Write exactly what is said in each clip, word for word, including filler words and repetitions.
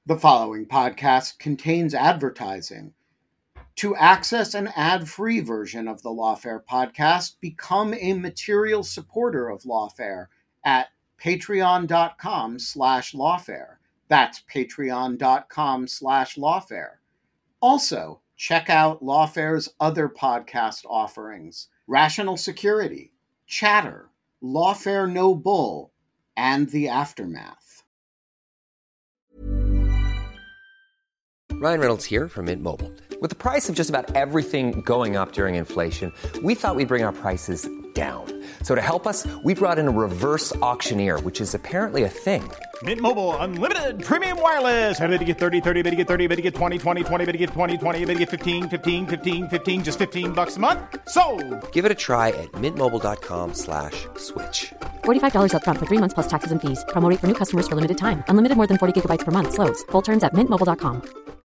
The following podcast contains advertising. To access an ad-free version of the Lawfare podcast, become a material supporter of Lawfare at patreon.com slash lawfare. That's patreon.com slash lawfare. Also, check out Lawfare's other podcast offerings: Rational Security, Chatter, Lawfare No Bull, and The Aftermath. Ryan Reynolds here from Mint Mobile. With the price of just about everything going up during inflation, we thought we'd bring our prices down. So to help us, we brought in a reverse auctioneer, which is apparently a thing. Mint Mobile Unlimited Premium Wireless. How to get thirty, thirty, how to get thirty, how to get twenty, twenty, twenty, how to get twenty, twenty, how to get fifteen, fifteen, fifteen, fifteen, just fifteen bucks a month? Sold! Give it a try at mintmobile.com slash switch. forty-five dollars up front for three months plus taxes and fees. Promo rate for new customers for limited time. Unlimited more than forty gigabytes per month. Slows full terms at mint mobile dot com.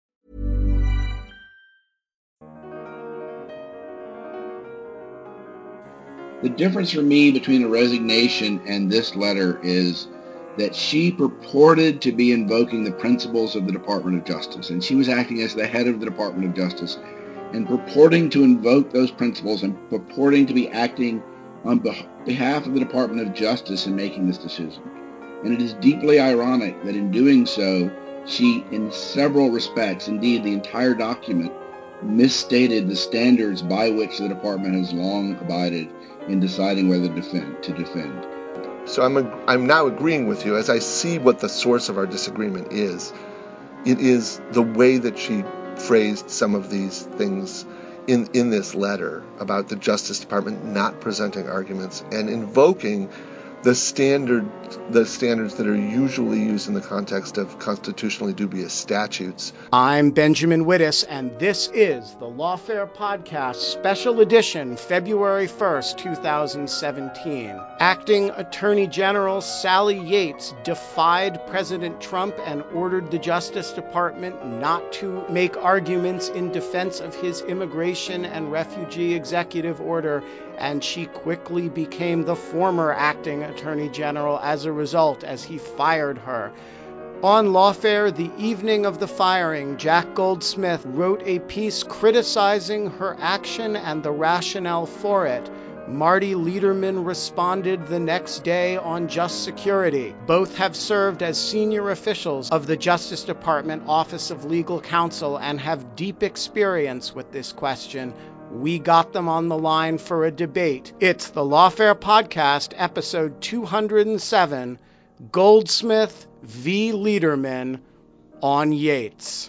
The difference for me between a resignation and this letter is that she purported to be invoking the principles of the Department of Justice, and she was acting as the head of the Department of Justice and purporting to invoke those principles and purporting to be acting on behalf of the Department of Justice in making this decision. And it is deeply ironic that in doing so, she, in several respects, indeed the entire document, misstated the standards by which the department has long abided in deciding whether to defend. To defend. So I'm a, I'm now agreeing with you as I see what the source of our disagreement is. It is the way that she phrased some of these things in, in this letter about the Justice Department not presenting arguments and invoking the standard the standards that are usually used in the context of constitutionally dubious statutes. I'm Benjamin Wittes, and this is the Lawfare Podcast Special Edition, February first, twenty seventeen. Acting Attorney General Sally Yates defied President Trump and ordered the Justice Department not to make arguments in defense of his immigration and refugee executive order, and she quickly became the former acting Attorney General as a result, as he fired her. On Lawfare, the evening of the firing, Jack Goldsmith wrote a piece criticizing her action and the rationale for it. Marty Lederman responded the next day on Just Security. Both have served as senior officials of the Justice Department Office of Legal Counsel and have deep experience with this question. We got them on the line for a debate. It's the Lawfare Podcast, episode two hundred seven, Goldsmith v. Lederman on Yates.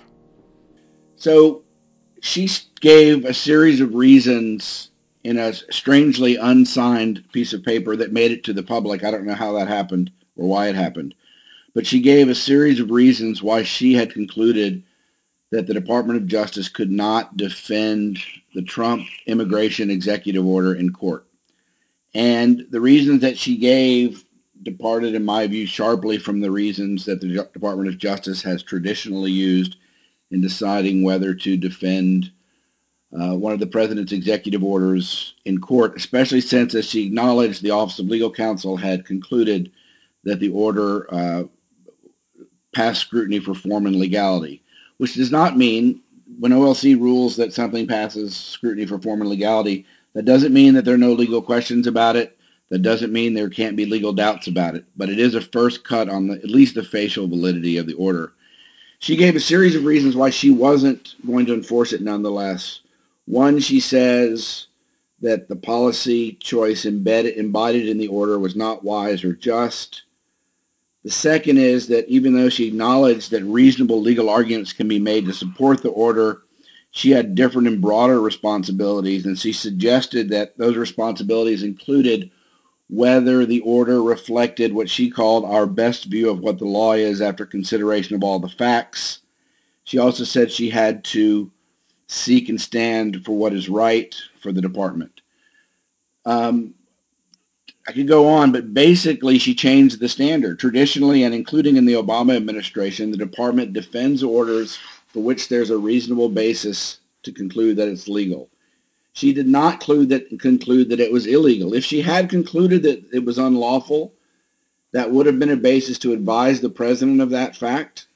So she gave a series of reasons in a strangely unsigned piece of paper that made it to the public. I don't know how that happened or why it happened. But she gave a series of reasons why she had concluded that the Department of Justice could not defend the Trump immigration executive order in court. And the reasons that she gave departed, in my view, sharply from the reasons that the Department of Justice has traditionally used in deciding whether to defend uh, one of the president's executive orders in court, especially since, as she acknowledged, the Office of Legal Counsel had concluded that the order uh, passed scrutiny for form and legality, which does not mean, when O L C rules that something passes scrutiny for form and legality, that doesn't mean that there are no legal questions about it. That doesn't mean there can't be legal doubts about it. But it is a first cut on the, at least the facial validity of the order. She gave a series of reasons why she wasn't going to enforce it nonetheless. One, she says that the policy choice embedded, embodied in the order was not wise or just. The second is that even though she acknowledged that reasonable legal arguments can be made to support the order, she had different and broader responsibilities, and she suggested that those responsibilities included whether the order reflected what she called our best view of what the law is after consideration of all the facts. She also said she had to seek and stand for what is right for the department. Um, I could go on, but basically she changed the standard. Traditionally, and including in the Obama administration, the department defends orders for which there's a reasonable basis to conclude that it's legal. She did not conclude that, conclude that it was illegal. If she had concluded that it was unlawful, that would have been a basis to advise the president of that fact,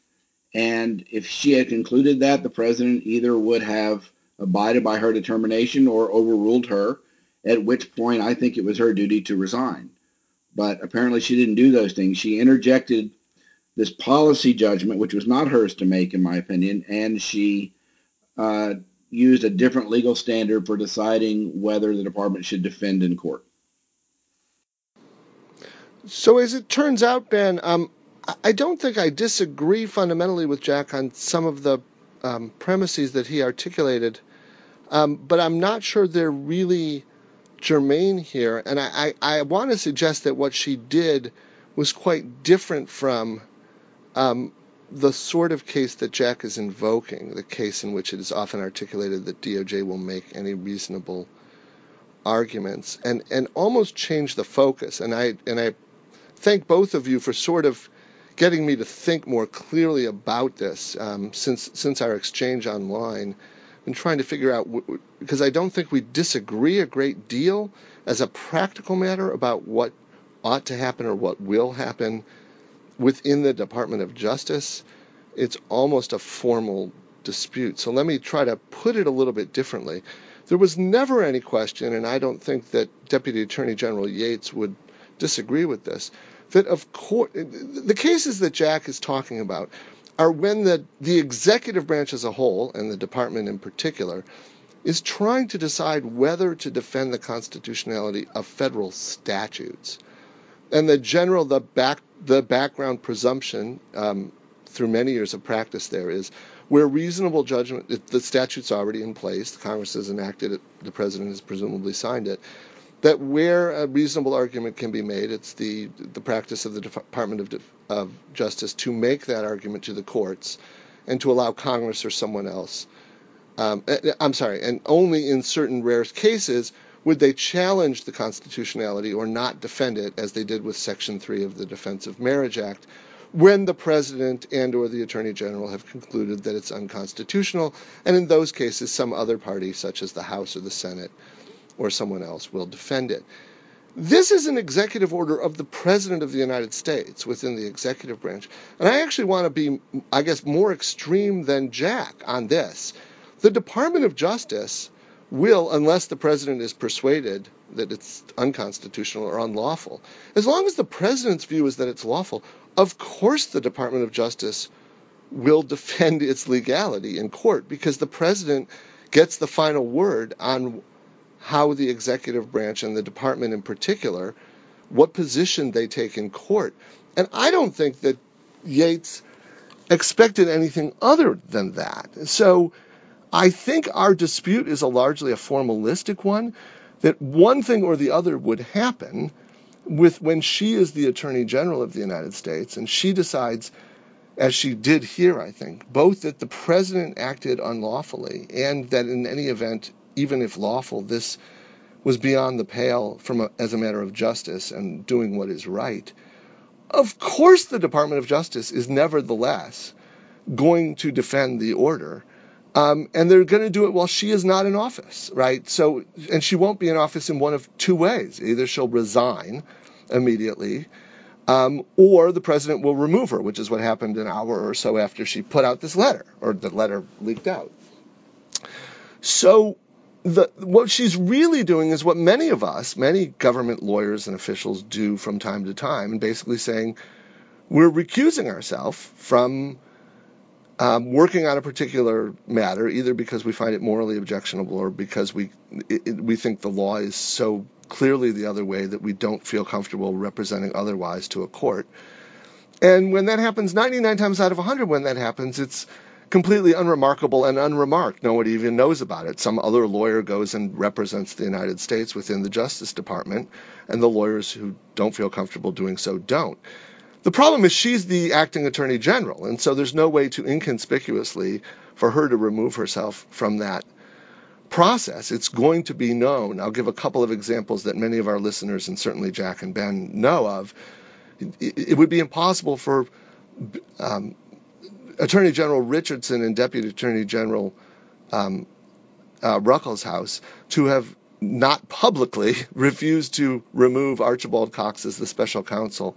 And if she had concluded that, the president either would have abided by her determination or overruled her, at which point I think it was her duty to resign. But apparently she didn't do those things. She interjected this policy judgment, which was not hers to make, in my opinion, and she uh, used a different legal standard for deciding whether the department should defend in court. So as it turns out, Ben, um, I don't think I disagree fundamentally with Jack on some of the um, premises that he articulated, um, but I'm not sure they're really germane here. And I, I, I want to suggest that what she did was quite different from um, the sort of case that Jack is invoking, the case in which it is often articulated that D O J will make any reasonable arguments, and, and almost change the focus. And I and I thank both of you for sort of getting me to think more clearly about this um, since since our exchange online. And trying to figure out, because I don't think we disagree a great deal as a practical matter about what ought to happen or what will happen within the Department of Justice. It's almost a formal dispute. So let me try to put it a little bit differently. There was never any question, and I don't think that Deputy Attorney General Yates would disagree with this, that of course the cases that Jack is talking about are when the, the executive branch as a whole, and the department in particular, is trying to decide whether to defend the constitutionality of federal statutes. And the general, the back, the background presumption um, through many years of practice there is where reasonable judgment, the statute's already in place, Congress has enacted it, the president has presumably signed it, that where a reasonable argument can be made, it's the the practice of the Department of, De- of Justice to make that argument to the courts and to allow Congress or someone else. Um, I'm sorry, and only in certain rare cases would they challenge the constitutionality or not defend it, as they did with Section three of the Defense of Marriage Act, when the president and or the attorney general have concluded that it's unconstitutional, and in those cases some other party, such as the House or the Senate, or someone else will defend it. This is an executive order of the President of the United States within the executive branch. And I actually want to be, I guess, more extreme than Jack on this. The Department of Justice will, unless the President is persuaded that it's unconstitutional or unlawful, as long as the President's view is that it's lawful, of course the Department of Justice will defend its legality in court, because the President gets the final word on how the executive branch and the department in particular, what position they take in court. And I don't think that Yates expected anything other than that. So I think our dispute is a largely a formalistic one, that one thing or the other would happen with when she is the Attorney General of the United States and she decides, as she did here, I think, both that the president acted unlawfully and that in any event, even if lawful, this was beyond the pale from a, as a matter of justice and doing what is right. Of course, the Department of Justice is nevertheless going to defend the order, um, and they're going to do it while she is not in office, right? So, and she won't be in office in one of two ways. Either she'll resign immediately, um, or the president will remove her, which is what happened an hour or so after she put out this letter, or the letter leaked out. So the, what she's really doing is what many of us, many government lawyers and officials do from time to time, and basically saying, we're recusing ourselves from um, working on a particular matter, either because we find it morally objectionable or because we it, it, we think the law is so clearly the other way that we don't feel comfortable representing otherwise to a court. And when that happens, ninety-nine times out of one hundred, when that happens, it's completely unremarkable and unremarked. Nobody even knows about it. Some other lawyer goes and represents the United States within the Justice Department, and the lawyers who don't feel comfortable doing so don't. The problem is she's the acting attorney general, and so there's no way to inconspicuously for her to remove herself from that process. It's going to be known. I'll give a couple of examples that many of our listeners, and certainly Jack and Ben, know of. It would be impossible for um, Attorney General Richardson and Deputy Attorney General um, uh, Ruckelshaus to have not publicly refused to remove Archibald Cox as the special counsel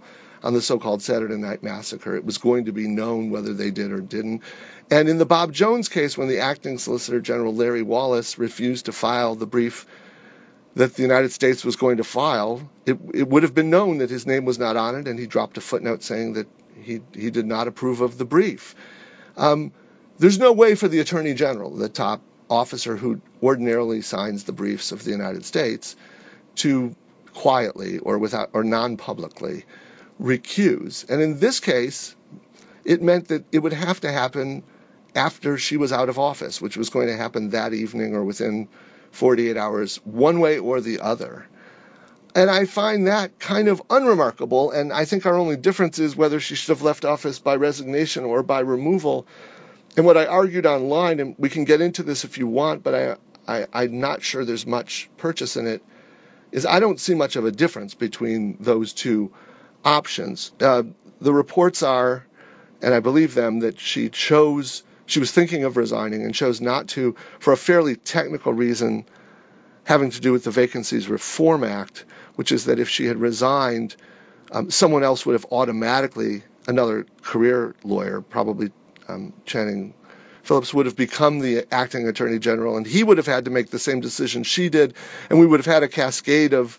on the so-called Saturday Night Massacre. It was going to be known whether they did or didn't. And in the Bob Jones case, when the acting Solicitor General Larry Wallace refused to file the brief that the United States was going to file, it, it would have been known that his name was not on it, and he dropped a footnote saying that he, he did not approve of the brief. Um, there's no way for the Attorney General, the top officer who ordinarily signs the briefs of the United States, to quietly or without or non-publicly recuse. And in this case, it meant that it would have to happen after she was out of office, which was going to happen that evening or within forty-eight hours, one way or the other. And I find that kind of unremarkable, and I think our only difference is whether she should have left office by resignation or by removal. And what I argued online, and we can get into this if you want, but I, I, I'm not sure there's much purchase in it, is I don't see much of a difference between those two options. Uh, the reports are, and I believe them, that she chose, she was thinking of resigning and chose not to for a fairly technical reason having to do with the Vacancies Reform Act, which is that if she had resigned, um, someone else would have automatically, another career lawyer, probably um, Channing Phillips, would have become the acting Attorney General, and he would have had to make the same decision she did, and we would have had a cascade of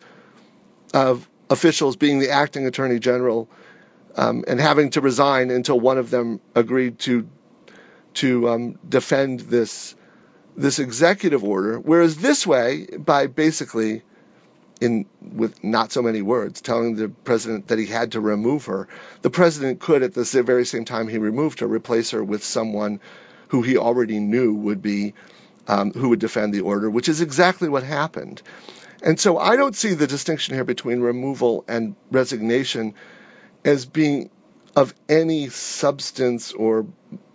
of officials being the acting Attorney General um, and having to resign until one of them agreed to to um, defend this this executive order. Whereas this way, by basically, in with not so many words, telling the president that he had to remove her, the president could, at the very same time he removed her, replace her with someone who he already knew would be, um, who would defend the order, which is exactly what happened. And so I don't see the distinction here between removal and resignation as being of any substance or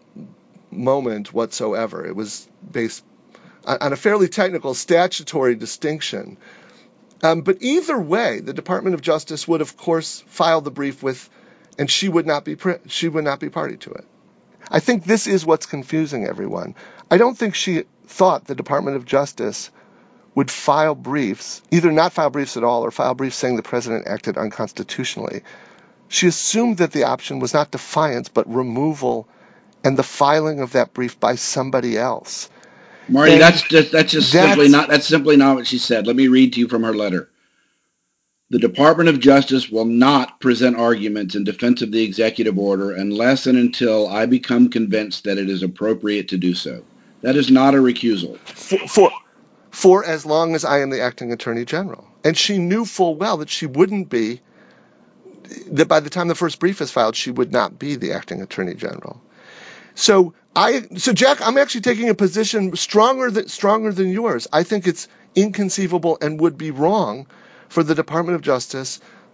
moment whatsoever. It was based on a fairly technical statutory distinction. Um, but either way, the Department of Justice would, of course, file the brief with, and she would not be pre- she would not be party to it. I think this is what's confusing everyone. I don't think she thought the Department of Justice would file briefs, either not file briefs at all or file briefs saying the president acted unconstitutionally. She assumed that the option was not defiance, but removal and the filing of that brief by somebody else. Marty, And that's just that's just that's- simply not that's simply not what she said. Let me read to you from her letter. The Department of Justice will not present arguments in defense of the executive order unless and until I become convinced that it is appropriate to do so. That is not a recusal. For, for, for as long as I am the acting Attorney General. And she knew full well that she wouldn't be, that by the time the first brief is filed, she would not be the acting Attorney General. So I, so Jack, I'm actually taking a position stronger than stronger than yours. I think it's inconceivable and would be wrong for the Department of Justice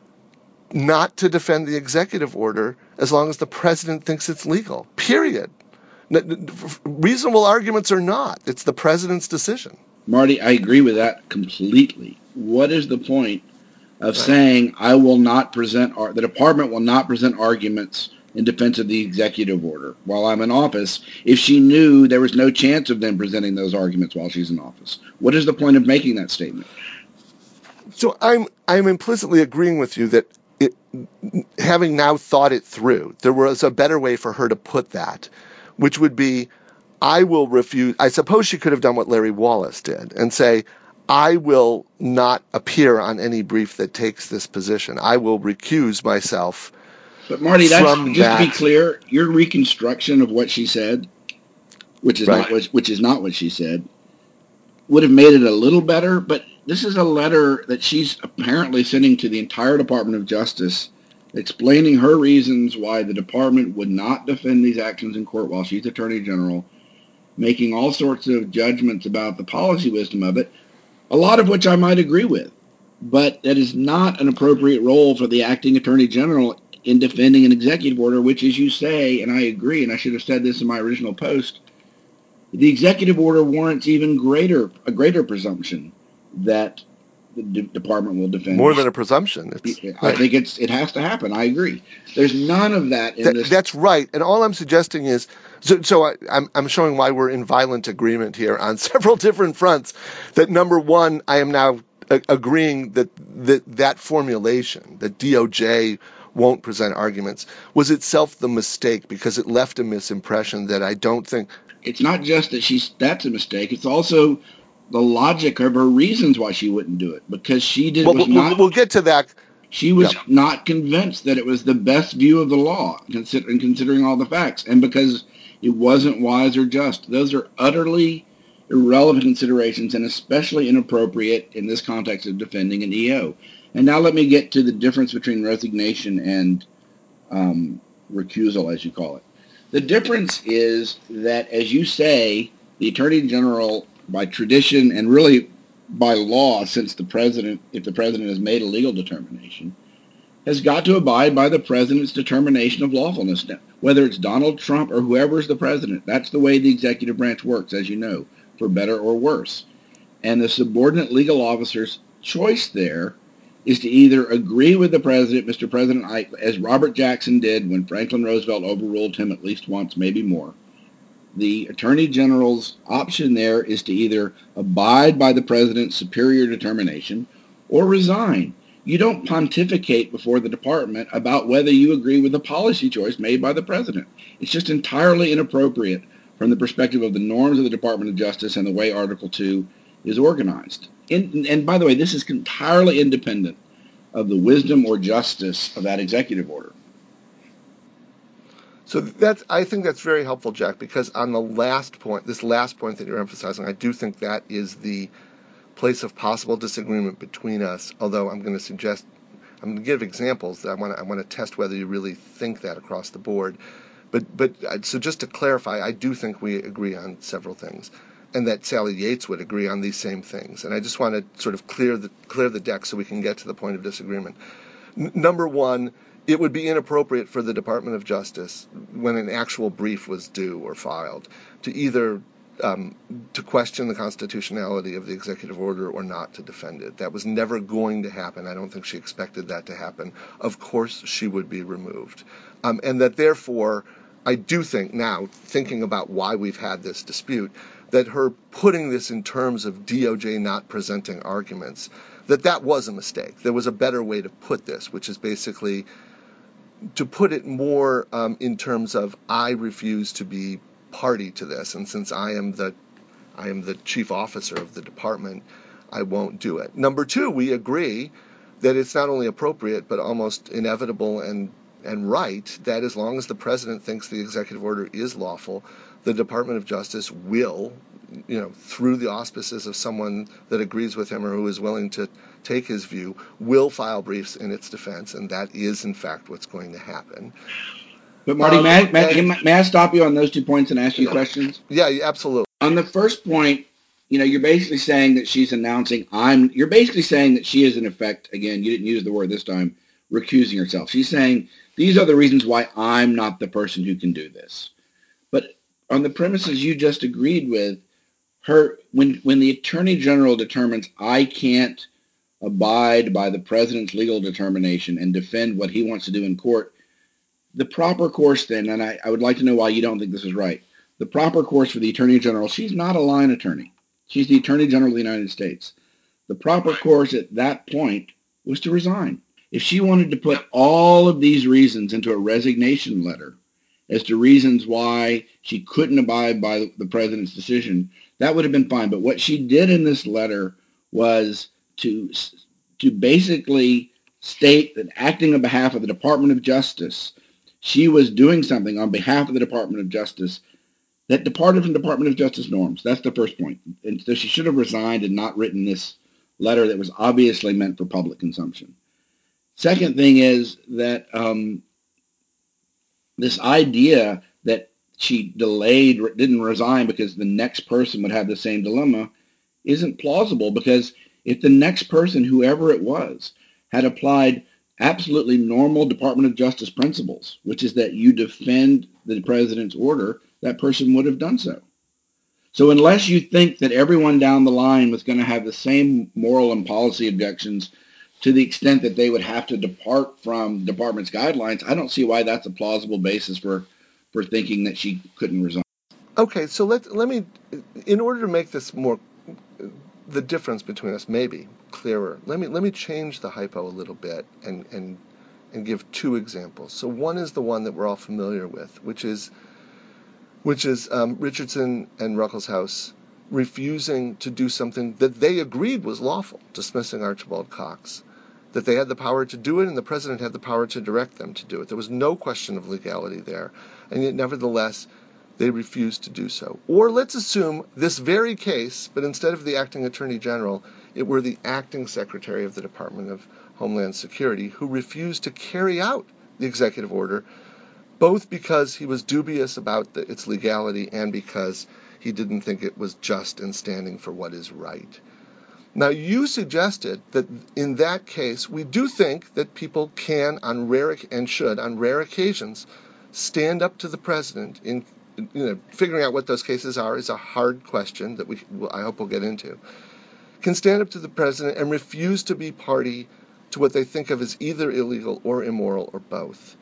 not to defend the executive order as long as the president thinks it's legal. Period. Reasonable arguments or not, it's the president's decision. Marty, I agree with that completely. What is the point of right. saying I will not present, the department will not present arguments in defense of the executive order while I'm in office if she knew there was no chance of them presenting those arguments while she's in office? What is the point of making that statement? So I'm I'm implicitly agreeing with you that it, having now thought it through, there was a better way for her to put that, which would be, I will refuse. I suppose she could have done what Larry Wallace did and say, I will not appear on any brief that takes this position. I will recuse myself. But Marty, that's, from just that. to be clear, your reconstruction of what she said, which is Right. not what, which is not what she said, would have made it a little better. But this is a letter that she's apparently sending to the entire Department of Justice, explaining her reasons why the department would not defend these actions in court while she's Attorney General, making all sorts of judgments about the policy wisdom of it, a lot of which I might agree with. But that is not an appropriate role for the acting Attorney General in defending an executive order, which, as you say, and I agree, and I should have said this in my original post, the executive order warrants even greater a greater presumption that the D- department will defend. More than a presumption. It's, I think it's it has to happen. I agree. There's none of that in that, this. That's right. And all I'm suggesting is, so, so I, I'm, I'm showing why we're in violent agreement here on several different fronts. That number one, I am now a- agreeing that, that that formulation, that D O J won't present arguments, was itself the mistake because it left a misimpression that I don't think... It's not just that she's that's a mistake. It's also the logic of her reasons why she wouldn't do it, because she did Well, was we'll, not. we'll get to that. She was Yeah. not convinced that it was the best view of the law, considering considering all the facts, and because it wasn't wise or just. Those are utterly irrelevant considerations, and especially inappropriate in this context of defending an E O. And now let me get to the difference between resignation and um, recusal, as you call it. The difference is that, as you say, the Attorney General, by tradition and really by law, since the president, if the president has made a legal determination, has got to abide by the president's determination of lawfulness, whether it's Donald Trump or whoever is the president. That's the way the executive branch works, as you know, for better or worse. And the subordinate legal officer's choice there is to either agree with the president, Mister President, I, as Robert Jackson did when Franklin Roosevelt overruled him at least once, maybe more. The Attorney General's option there is to either abide by the president's superior determination or resign. You don't pontificate before the department about whether you agree with the policy choice made by the president. It's just entirely inappropriate from the perspective of the norms of the Department of Justice and the way Article two is organized. In, and by the way, this is entirely independent of the wisdom or justice of that executive order. So that's, I think that's very helpful, Jack, because on the last point, this last point that you're emphasizing, I do think that is the place of possible disagreement between us, although I'm going to suggest, I'm going to give examples that I want to, I want to test whether you really think that across the board. But, but so just to clarify, I do think we agree on several things, and that Sally Yates would agree on these same things. And I just want to sort of clear the, clear the deck so we can get to the point of disagreement. N- number one, it would be inappropriate for the Department of Justice, when an actual brief was due or filed, to either um, to question the constitutionality of the executive order or not to defend it. That was never going to happen. I don't think she expected that to happen. Of course she would be removed. Um, and that therefore, I do think now, thinking about why we've had this dispute, that her putting this in terms of D O J not presenting arguments, that that was a mistake. There was a better way to put this, which is basically to put it more um, in terms of I refuse to be party to this, and since I am the I am the chief officer of the department, I won't do it. Number two, we agree that it's not only appropriate but almost inevitable and and right that as long as the president thinks the executive order is lawful, the Department of Justice will, you know, through the auspices of someone that agrees with him or who is willing to take his view, will file briefs in its defense, and that is, in fact, what's going to happen. But, Marty, um, may, I, may, and, may I stop you on those two points and ask you yeah, questions? Yeah, absolutely. On the first point, you know, you're basically saying that she's announcing, I'm, you're basically saying that she is, in effect, again, you didn't use the word this time, recusing herself. She's saying, these are the reasons why I'm not the person who can do this. But on the premises you just agreed with, her when when the Attorney General determines I can't abide by the president's legal determination and defend what he wants to do in court, the proper course then, and I, I would like to know why you don't think this is right, the proper course for the Attorney General, she's not a line attorney. She's the Attorney General of the United States. The proper course at that point was to resign. If she wanted to put all of these reasons into a resignation letter as to reasons why she couldn't abide by the president's decision, that would have been fine. But what she did in this letter was to, to basically state that acting on behalf of the Department of Justice, she was doing something on behalf of the Department of Justice that departed from Department of Justice norms. That's the first point. And so she should have resigned and not written this letter that was obviously meant for public consumption. Second thing is that um, this idea that she delayed, didn't resign because the next person would have the same dilemma isn't plausible, because if the next person, whoever it was, had applied absolutely normal Department of Justice principles, which is that you defend the president's order, that person would have done so. So unless you think that everyone down the line was going to have the same moral and policy objections to the extent that they would have to depart from the department's guidelines, I don't see why that's a plausible basis for, for thinking that she couldn't resign. Okay, so let let me, in order to make this more, the difference between us maybe clearer, let me let me change the hypo a little bit and and and give two examples. So one is the one that we're all familiar with, which is which is um, Richardson and Ruckelshaus refusing to do something that they agreed was lawful, dismissing Archibald Cox, that they had the power to do it and the president had the power to direct them to do it. There was no question of legality there, and yet nevertheless they refused to do so. Or let's assume this very case, but instead of the acting attorney general, it were the acting secretary of the Department of Homeland Security who refused to carry out the executive order, both because he was dubious about the, its legality and because he didn't think it was just and standing for what is right. Now, you suggested that in that case, we do think that people can, on rare and should, on rare occasions, stand up to the president. In you know, figuring out what those cases are is a hard question that we, I hope we'll get into. Can stand up to the president and refuse to be party to what they think of as either illegal or immoral or both.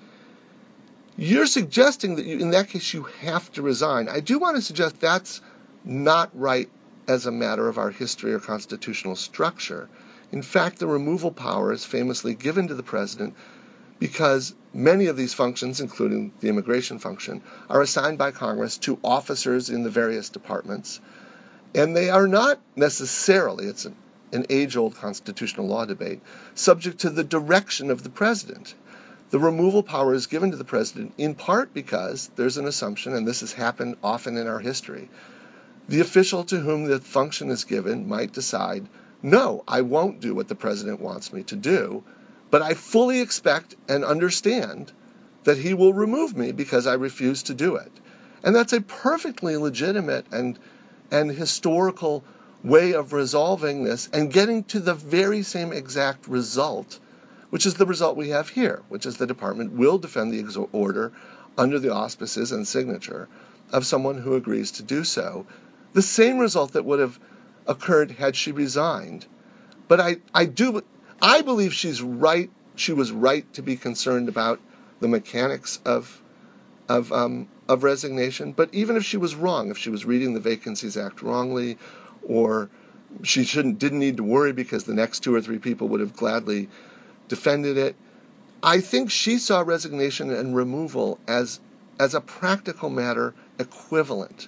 You're suggesting that you, in that case you have to resign. I do want to suggest that's not right as a matter of our history or constitutional structure. In fact, the removal power is famously given to the president because many of these functions, including the immigration function, are assigned by Congress to officers in the various departments. And they are not necessarily, it's an, an age-old constitutional law debate, subject to the direction of the president. The removal power is given to the president in part because there's an assumption, and this has happened often in our history, the official to whom the function is given might decide, no, I won't do what the president wants me to do, but I fully expect and understand that he will remove me because I refuse to do it. And that's a perfectly legitimate and, and historical way of resolving this and getting to the very same exact result, which is the result we have here, which is the department will defend the order under the auspices and signature of someone who agrees to do so. The same result that would have occurred had she resigned. But I, I do, I believe she's right. She was right to be concerned about the mechanics of, of, um, of resignation. But even if she was wrong, if she was reading the Vacancies Act wrongly, or she shouldn't, didn't need to worry because the next two or three people would have gladly defended it, I think she saw resignation and removal as, as a practical matter equivalent.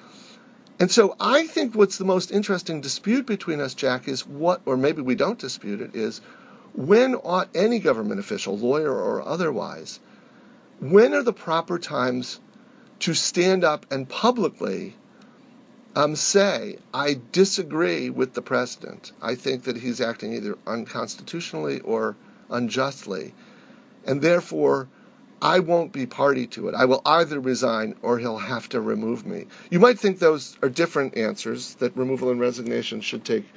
And so I think what's the most interesting dispute between us, Jack, is what, or maybe we don't dispute it, is when ought any government official, lawyer or otherwise, when are the proper times to stand up and publicly um, say, I disagree with the president. I think that he's acting either unconstitutionally or unjustly, and therefore I won't be party to it. I will either resign or he'll have to remove me. You might think those are different answers, that removal and resignation should take,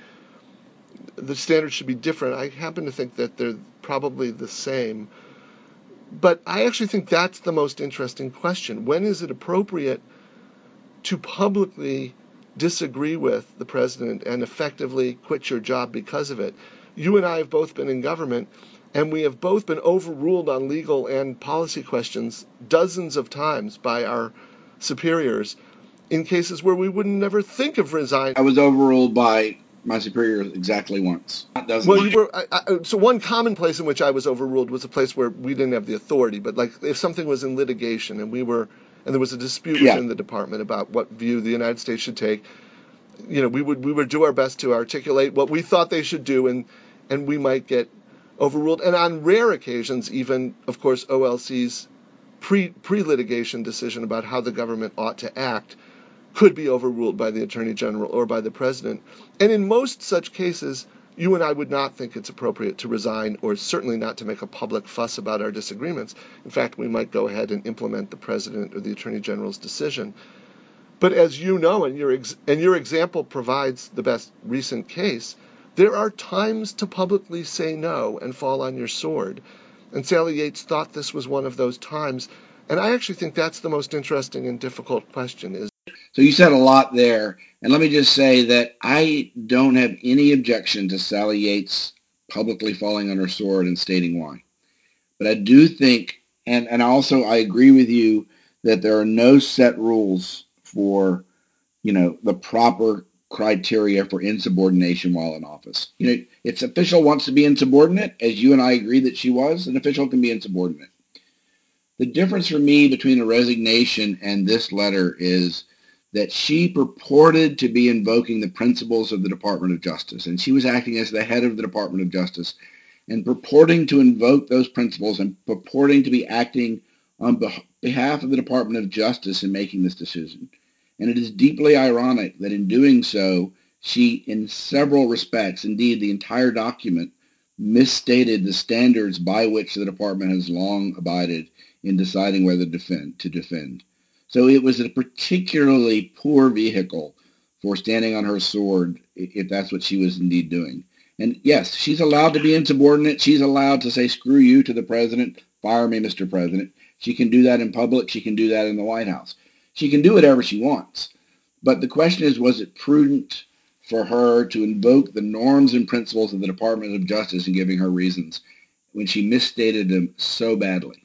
the standards should be different. I happen to think that they're probably the same. But I actually think that's the most interesting question. When is it appropriate to publicly disagree with the president and effectively quit your job because of it? You and I have both been in government, and we have both been overruled on legal and policy questions dozens of times by our superiors in cases where we wouldn't never think of resigning. I was overruled by my superiors exactly once. Well, you were, I, I, so one common place in which I was overruled was a place where we didn't have the authority, but like if something was in litigation and we were, and there was a dispute yeah. within the department about what view the United States should take, you know, we would we would do our best to articulate what we thought they should do, and and we might get overruled. And on rare occasions, even, of course, O L C's pre, pre-litigation decision about how the government ought to act could be overruled by the Attorney General or by the President. And in most such cases, you and I would not think it's appropriate to resign, or certainly not to make a public fuss about our disagreements. In fact, we might go ahead and implement the President or the Attorney General's decision. But as you know, and your, ex- and your example provides the best recent case, there are times to publicly say no and fall on your sword. And Sally Yates thought this was one of those times. And I actually think that's the most interesting and difficult question. Is So you said a lot there. And let me just say that I don't have any objection to Sally Yates publicly falling on her sword and stating why. But I do think, and, and also I agree with you, that there are no set rules for, you know, the proper criteria for insubordination while in office. You know, if an official wants to be insubordinate, as you and I agree that she was, an official can be insubordinate. The difference for me between a resignation and this letter is that she purported to be invoking the principles of the Department of Justice, and she was acting as the head of the Department of Justice and purporting to invoke those principles and purporting to be acting on behalf of the Department of Justice in making this decision. And it is deeply ironic that in doing so, she, in several respects, indeed the entire document, misstated the standards by which the department has long abided in deciding whether to defend. To defend. So it was a particularly poor vehicle for standing on her sword, if that's what she was indeed doing. And yes, she's allowed to be insubordinate. She's allowed to say, screw you to the president, fire me, Mister President. She can do that in public. She can do that in the White House. She can do whatever she wants. But the question is, was it prudent for her to invoke the norms and principles of the Department of Justice in giving her reasons when she misstated them so badly?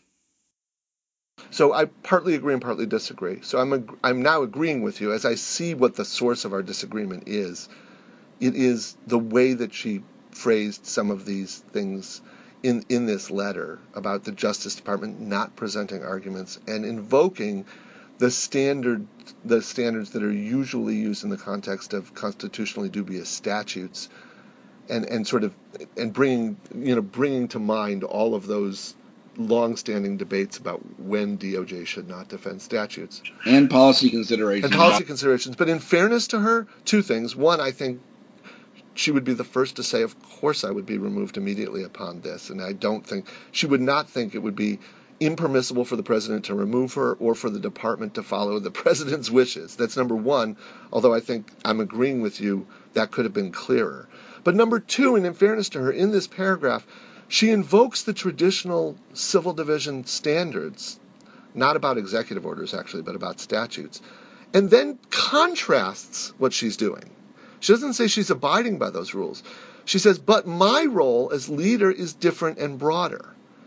So I partly agree and partly disagree. So I'm ag- I'm now agreeing with you as I see what the source of our disagreement is. It is the way that she phrased some of these things in, in this letter about the Justice Department not presenting arguments and invoking the standard the standards that are usually used in the context of constitutionally dubious statutes, and, and sort of and bringing you know bringing to mind all of those long-standing debates about when D O J should not defend statutes. And policy considerations. And policy considerations. But in fairness to her, two things. One, I think she would be the first to say, of course I would be removed immediately upon this. And I don't think, she would not think it would be impermissible for the president to remove her or for the department to follow the president's wishes. That's number one, although I think I'm agreeing with you, that could have been clearer. But number two, and in fairness to her, in this paragraph, she invokes the traditional civil division standards, not about executive orders actually, but about statutes, and then contrasts what she's doing. She doesn't say she's abiding by those rules. She says, but my role as leader is different and broader.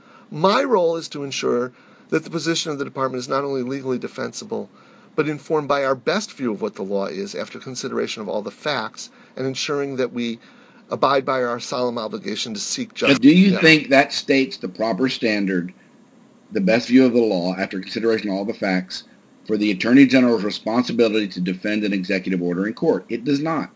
My role is to ensure that the position of the department is not only legally defensible, but informed by our best view of what the law is after consideration of all the facts and ensuring that we abide by our solemn obligation to seek justice. But do you yeah. think that states the proper standard, the best view of the law after consideration of all the facts, for the Attorney General's responsibility to defend an executive order in court? It does not.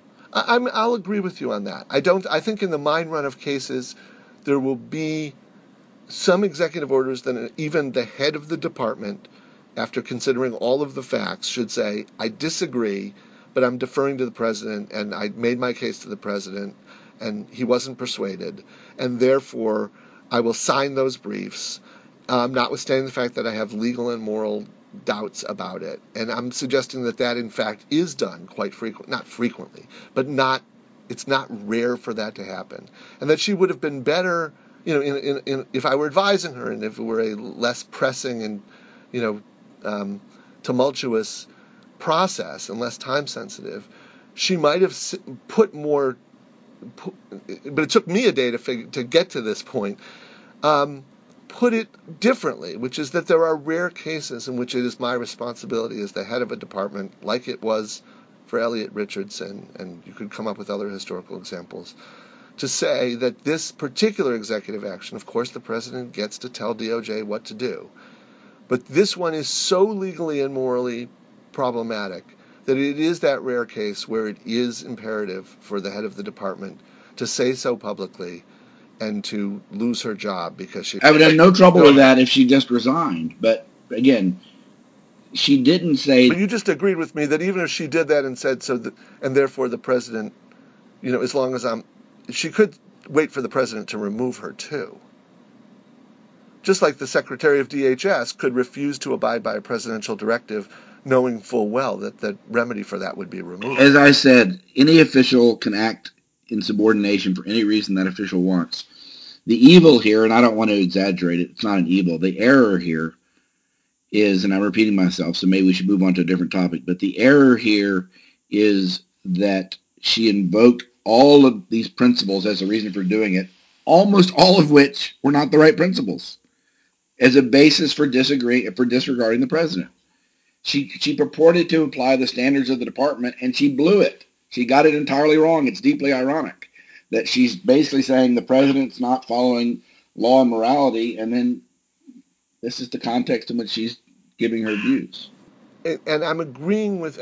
I, I'm, I'll agree with you on that. I don't. I think in the mine run of cases, there will be some executive orders that even the head of the department, after considering all of the facts, should say, I disagree, but I'm deferring to the president, and I made my case to the president, and he wasn't persuaded, and therefore I will sign those briefs, um, notwithstanding the fact that I have legal and moral doubts about it. And I'm suggesting that that, in fact, is done quite frequently, not frequently, but not, it's not rare for that to happen. And that she would have been better, you know, in, in, in, if I were advising her, and if it were a less pressing and, you know, um, tumultuous process and less time sensitive, she might have put more, put, but it took me a day to figure, to get to this point, um, put it differently, which is that there are rare cases in which it is my responsibility as the head of a department, like it was for Elliot Richardson, and you could come up with other historical examples, to say that this particular executive action, of course the president gets to tell D O J what to do, but this one is so legally and morally problematic that it is that rare case where it is imperative for the head of the department to say so publicly and to lose her job because she... I would have no trouble with that if she just resigned. But again, she didn't say... But you just agreed with me that even if she did that and said so, that, and therefore the president, you know, as long as I'm... She could wait for the president to remove her too. Just like the Secretary of D H S could refuse to abide by a presidential directive knowing full well that the remedy for that would be removed. As I said, any official can act in subordination for any reason that official wants. The evil here, and I don't want to exaggerate it, it's not an evil. The error here is, and I'm repeating myself, so maybe we should move on to a different topic, but the error here is that she invoked all of these principles as a reason for doing it, almost all of which were not the right principles, as a basis for disagreeing, for disregarding the president. She she purported to apply the standards of the department, and she blew it. She got it entirely wrong. It's deeply ironic that she's basically saying the president's not following law and morality, and then this is the context in which she's giving her views. And I'm agreeing with,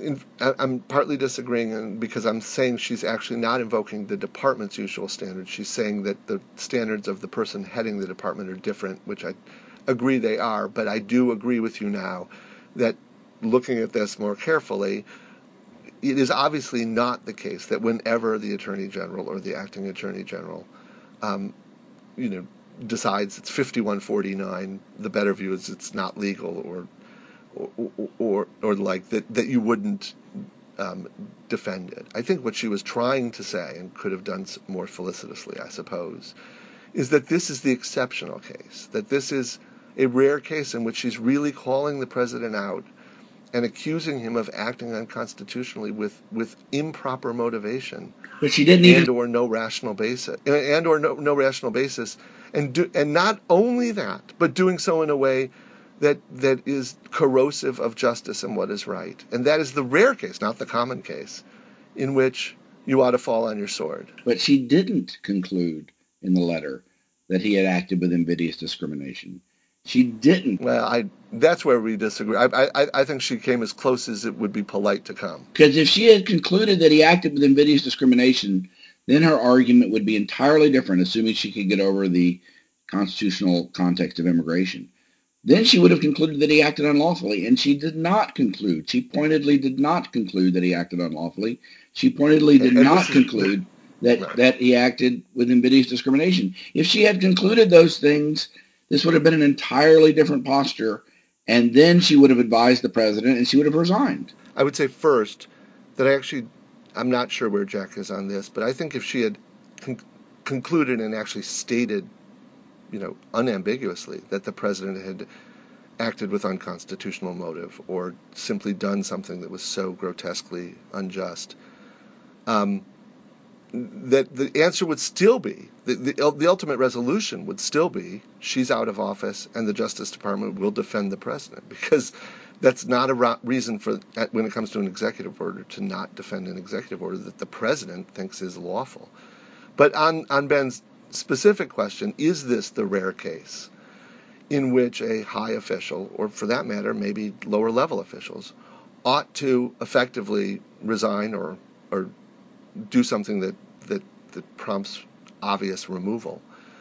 I'm partly disagreeing because I'm saying she's actually not invoking the department's usual standards. She's saying that the standards of the person heading the department are different, which I agree they are. But I do agree with you now that looking at this more carefully, it is obviously not the case that whenever the Attorney General or the acting Attorney General, um, you know, decides it's fifty-one forty-nine, the better view is it's not legal or Or, or, or like that, that you wouldn't um, defend it. I think what she was trying to say, and could have done more felicitously, I suppose, is that this is the exceptional case, that this is a rare case in which she's really calling the president out and accusing him of acting unconstitutionally with, with improper motivation, but she didn't even, and or no rational basis, and or no, no rational basis, and do, and not only that, but doing so in a way that that is corrosive of justice and what is right. And that is the rare case, not the common case, in which you ought to fall on your sword. But she didn't conclude in the letter that he had acted with invidious discrimination. She didn't. Well, I that's where we disagree. I, I, I think she came as close as it would be polite to come. Because if she had concluded that he acted with invidious discrimination, then her argument would be entirely different, assuming she could get over the constitutional context of immigration. Then she would have concluded that he acted unlawfully, and she did not conclude. She pointedly did not conclude that he acted unlawfully. She pointedly did and not conclude that, right. that he acted with invidious discrimination. If she had concluded those things, this would have been an entirely different posture, and then she would have advised the president, and she would have resigned. I would say first that I actually, I'm not sure where Jack is on this, but I think if she had con- concluded and actually stated, you know, unambiguously that the president had acted with unconstitutional motive or simply done something that was so grotesquely unjust, um, that the answer would still be, the, the, the ultimate resolution would still be, she's out of office and the Justice Department will defend the president, because that's not a ra- reason for, when it comes to an executive order, to not defend an executive order that the president thinks is lawful. But on, on Ben's specific question, is this the rare case in which a high official, or for that matter, maybe lower level officials, ought to effectively resign or or do something that, that, that prompts obvious removal?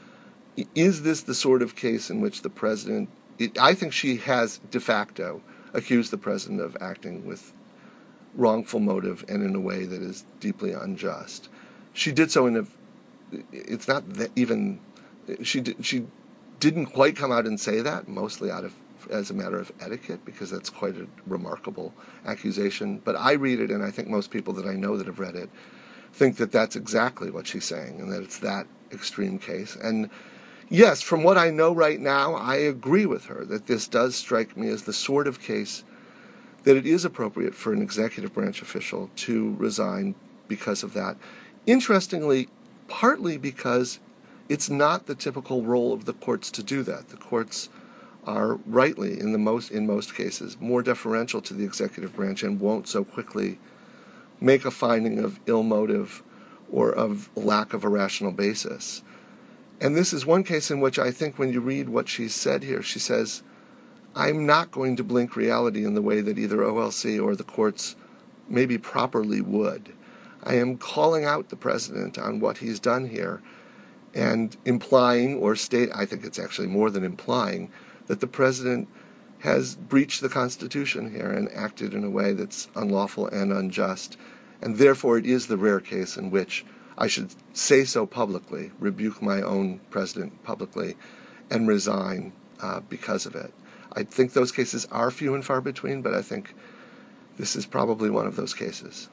Is this the sort of case in which the president, it, I think she has de facto accused the president of acting with wrongful motive and in a way that is deeply unjust. She did so in a It's not that even she did, she didn't quite come out and say that, mostly out of as a matter of etiquette, because that's quite a remarkable accusation. But I read it, and I think most people that I know that have read it think that that's exactly what she's saying, and that it's that extreme case. And yes, from what I know right now, I agree with her that this does strike me as the sort of case that it is appropriate for an executive branch official to resign because of that. Interestingly, partly because it's not the typical role of the courts to do that. The courts are rightly, in the most in most cases, more deferential to the executive branch and won't so quickly make a finding of ill motive or of lack of a rational basis. And this is one case in which I think when you read what she said here, she says, I'm not going to blink reality in the way that either O L C or the courts maybe properly would. I am calling out the president on what he's done here and implying or state, I think it's actually more than implying, that the president has breached the Constitution here and acted in a way that's unlawful and unjust. And therefore it is the rare case in which I should say so publicly, rebuke my own president publicly, and resign uh, because of it. I think those cases are few and far between, but I think this is probably one of those cases.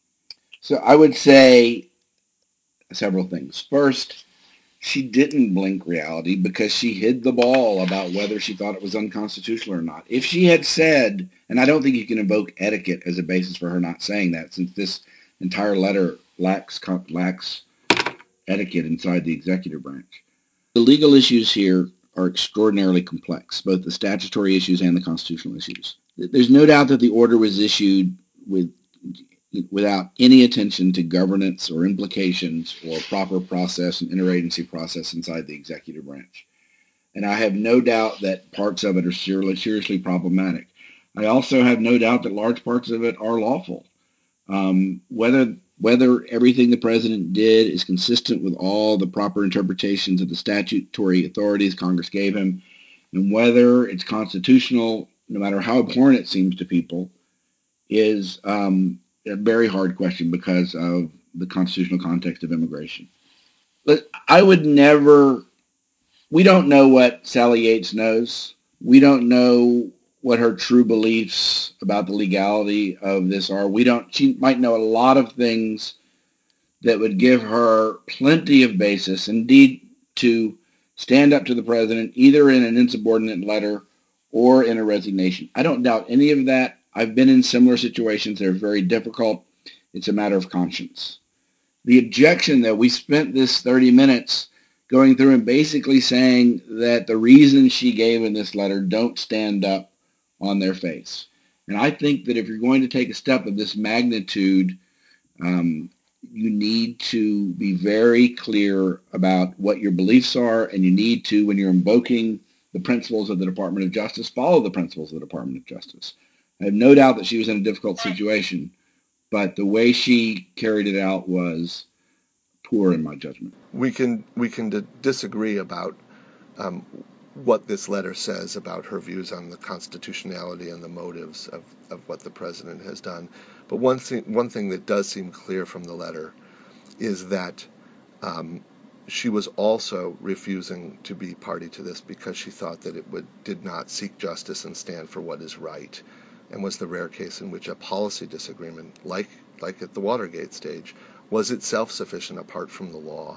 So I would say several things. First, she didn't blink reality because she hid the ball about whether she thought it was unconstitutional or not. If she had said, and I don't think you can invoke etiquette as a basis for her not saying that, since this entire letter lacks lacks etiquette inside the executive branch. The legal issues here are extraordinarily complex, both the statutory issues and the constitutional issues. There's no doubt that the order was issued with without any attention to governance or implications or proper process and interagency process inside the executive branch. And I have no doubt that parts of it are seriously, seriously problematic. I also have no doubt that large parts of it are lawful. Um, whether whether everything the president did is consistent with all the proper interpretations of the statutory authorities Congress gave him, and whether it's constitutional, no matter how abhorrent it seems to people, is um, a very hard question because of the constitutional context of immigration. But I would never, we don't know what Sally Yates knows. We don't know what her true beliefs about the legality of this are. We don't, she might know a lot of things that would give her plenty of basis, indeed, to stand up to the president, either in an insubordinate letter or in a resignation. I don't doubt any of that. I've been in similar situations. They're very difficult. It's a matter of conscience. The objection that we spent this thirty minutes going through and basically saying that the reasons she gave in this letter don't stand up on their face. And I think that if you're going to take a step of this magnitude, um, you need to be very clear about what your beliefs are, and you need to, when you're invoking the principles of the Department of Justice, follow the principles of the Department of Justice. I have no doubt that she was in a difficult situation, but the way she carried it out was poor in my judgment. We can we can d- disagree about um, what this letter says about her views on the constitutionality and the motives of, of what the president has done. But one thing one thing that does seem clear from the letter is that um, she was also refusing to be party to this because she thought that it would did not seek justice and stand for what is right, and was the rare case in which a policy disagreement, like like at the Watergate stage, was itself sufficient apart from the law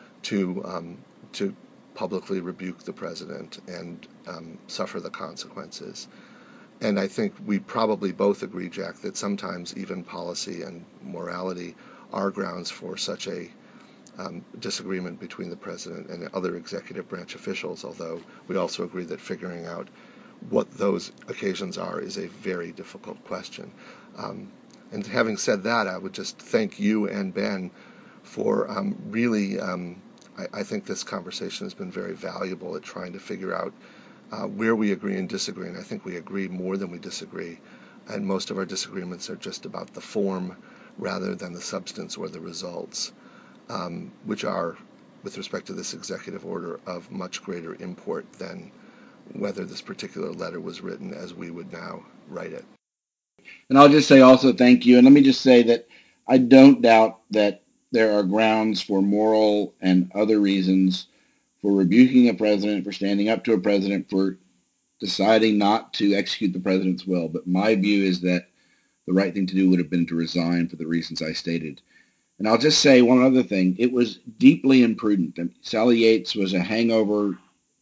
to um, to publicly rebuke the president and um, suffer the consequences. And I think we probably both agree, Jack, that sometimes even policy and morality are grounds for such a um, disagreement between the president and other executive branch officials, although we also agree that figuring out what those occasions are is a very difficult question. Um, and having said that, I would just thank you and Ben for um, really, um, I, I think this conversation has been very valuable at trying to figure out uh, where we agree and disagree. And I think we agree more than we disagree. And most of our disagreements are just about the form rather than the substance or the results, um, which are, with respect to this executive order, of much greater import than whether this particular letter was written as we would now write it. And I'll just say also thank you. And let me just say that I don't doubt that there are grounds for moral and other reasons for rebuking a president, for standing up to a president, for deciding not to execute the president's will. But my view is that the right thing to do would have been to resign for the reasons I stated. And I'll just say one other thing. It was deeply imprudent. Sally Yates was a hangover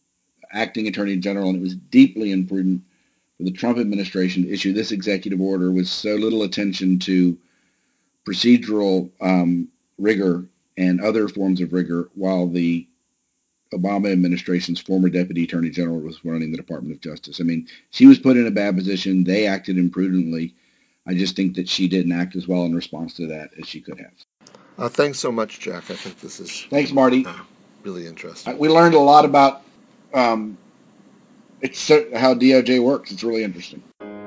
acting attorney general, and it was deeply imprudent for the Trump administration to issue this executive order with so little attention to procedural um, rigor and other forms of rigor, while the Obama administration's former deputy attorney general was running the Department of Justice. I mean, she was put in a bad position. They acted imprudently. I just think that she didn't act as well in response to that as she could have. Uh, thanks so much, Jack. I think this is Thanks, Marty. Uh, really interesting. We learned a lot about um, it's how D O J works. It's really interesting.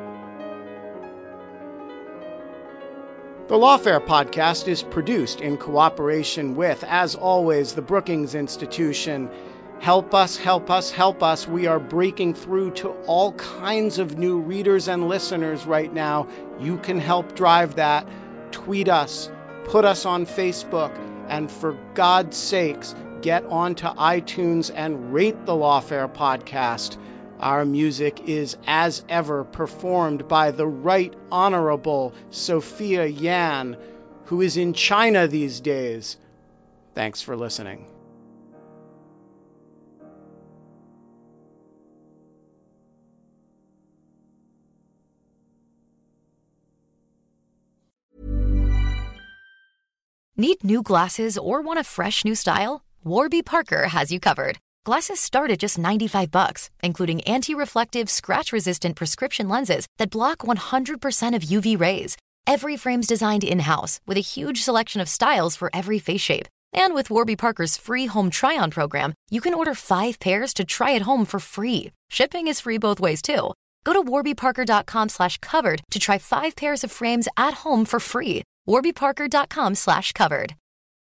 The Lawfare podcast is produced in cooperation with, as always, the Brookings Institution. Help us, help us, help us. We are breaking through to all kinds of new readers and listeners right now. You can help drive that. Tweet us, put us on Facebook, and for God's sakes, get onto iTunes and rate the Lawfare podcast. Our music is, as ever, performed by the Right Honorable Sophia Yan, who is in China these days. Thanks for listening. Need new glasses or want a fresh new style? Warby Parker has you covered. Glasses start at just ninety-five bucks, including anti-reflective, scratch-resistant prescription lenses that block one hundred percent of U V rays. Every frame's designed in-house with a huge selection of styles for every face shape. And with Warby Parker's free home try-on program, you can order five pairs to try at home for free. Shipping is free both ways, too. Go to warbyparker.com slash covered to try five pairs of frames at home for free. warbyparker.com slash covered.